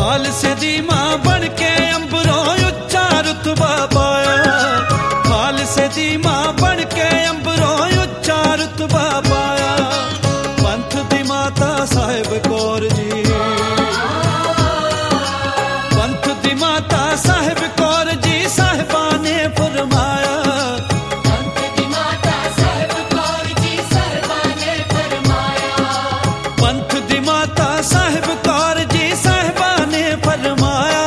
खालसे दी मां बन के अंबरों उच्चा रुतबा पाया। खालसे दी मां बन के अंबरों उच्चा रुतबा पाया। पंथ दी माता साहिब कौर जी, पंथ दी माता साहिब कौर जी साहिबा ने फरमाया। पंथ दी माता साहिब कौर जी साहिबा ने फरमाया। पंथ दी माता साहिब कौर जी साहिबा ने फरमाया।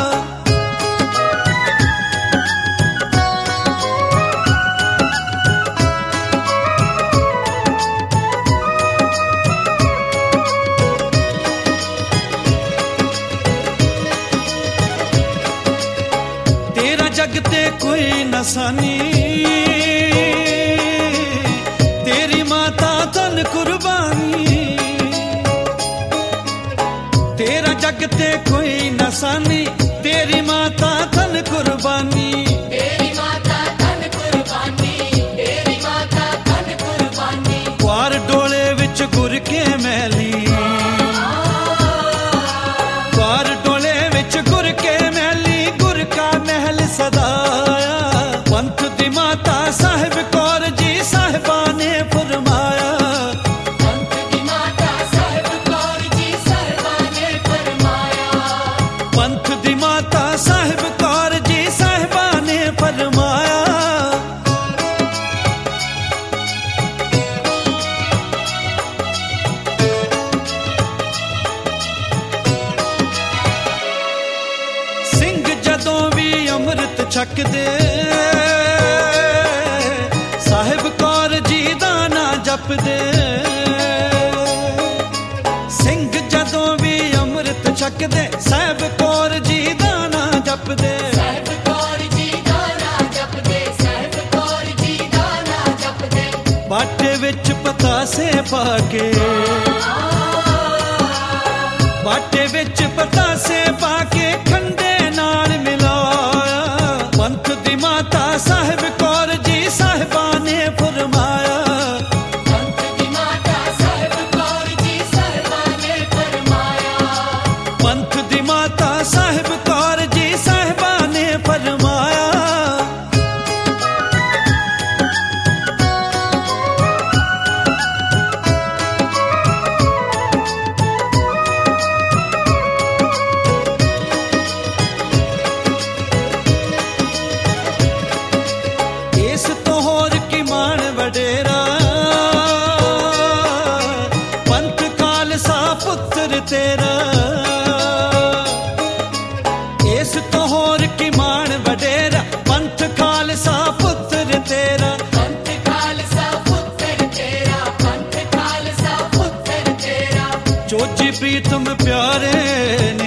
तेरा जग ते कोई नसानी, तेरी माता तन कुर्बानी। तेरा जग ते कोई नसानी, तेरी माता तन कुर्बानी। तेरी माता तन कुर्बानी, तेरी माता तन कुर्बानी। क्वार डोले विच गुर के मैली, क्वार डोले विच गुर के मैली, गुर का महल सदाया। पंथ दी माता साहिब कौर जी साहिबा ने फरमाया। पंथ दी माता साहिब कौर जी साहिबा ने फरमाया। पंथ दी माता साहिब कौर जी साहिबा ने फरमाया। ਸਿੰਘ ਜਦੋਂ ਵੀ ਅੰਮ੍ਰਿਤ ਛਕਦੇ, ਸਾਹਿਬ ਕੌਰ ਜੀ ਦਾ ਨਾਂ ਜਪਦੇ। ਸਿੰਘ ਜਦੋਂ ਵੀ ਅੰਮ੍ਰਿਤ ਛਕਦੇ, ਸਾਹਿਬ ਕੌਰ ਜੀ ਦਾ ਨਾਂ ਜਪਦੇ। साहिब कौर जी दा नां जपदे, साहिब कौर जी दा नां जपदे। ਬਾਟੇ ਵਿੱਚ ਪਤਾਸੇ ਪਾ ਕੇ, ਬਾਟੇ ਵਿੱਚ ਪਤਾਸੇ ਪਾ ਕੇ ਖੰਡੇ ਨਾਲ ਮਿਲਾਇਆ। ਪੰਥ ਦੀ ਮਾਤਾ ਸਾਹਿਬ ਕੌਰ ਜੀ ਸਾਹਿਬਾ ਨੇ ਫਰਮਾਇਆ। पंथ दी माता साहिब कौर जी साहिबा ने फरमाया। पंथ दी माता साहिब कौर जी साहिबा ने फरमाया। ਇਸ ਤੋਂ ਹੋਰ ਕੀ ਮਾਣ ਵਡੇਰਾ, ਪੰਥ ਖਾਲਸਾ ਪੁੱਤਰ ਤੇਰਾ। ਇਸ ਤੋਂ ਹੋਰ ਕੀ ਮਾਣ ਵਡੇਰਾ, ਪੰਥ ਖਾਲਸਾ ਪੁੱਤਰ ਤੇਰਾ। पंथ खालसा पुत्र तेरा, पंथ खालसा पुत्र तेरा। ਚੋਜੀ ਪ੍ਰੀਤਮ ਪਿਆਰੇ ਨੇ,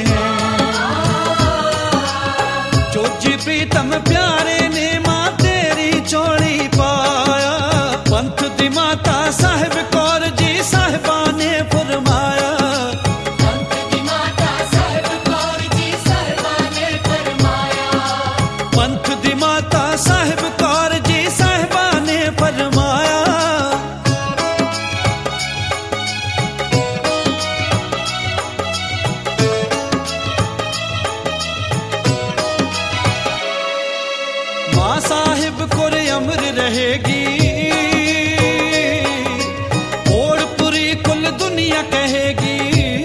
ਚੋਜੀ ਪ੍ਰੀਤਮ ਪਿਆਰੇ ਨੇ ਮਾਂ ਤੇਰੀ ਝੋਲੀ ਪਾਇਆ। ਪੰਥ ਦੀ ਮਾਤਾ ਸਾਹਿਬ ਕੌਰ ਜੀ ਸਾਹਿਬਾ ਨੇ ਫਰਮਾਇਆ। पंथ दी माता साहिब कौर जी साहिबा ने फरमाया। पंथ दी माता साहिब कौर जी साहिबा ने फरमाया। मां साहिब कोर अमर रहेगी, ओड़ पूरी कुल दुनिया कहेगी।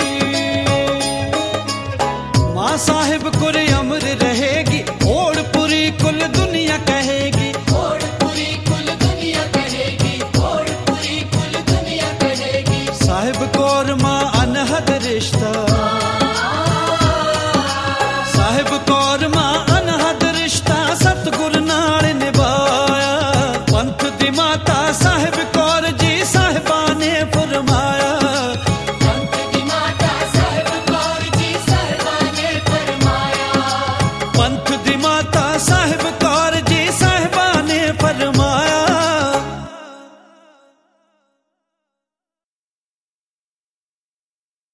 मां साहिब कोर अमर रहेगी, ओड़ पूरी कुल दुनिया कहेगी। ओड़ पूरी कुल दुनिया कहेगी, ओड़ पूरी कुल दुनिया कहेगी। साहिब कौर मां अनहद रिश्ता,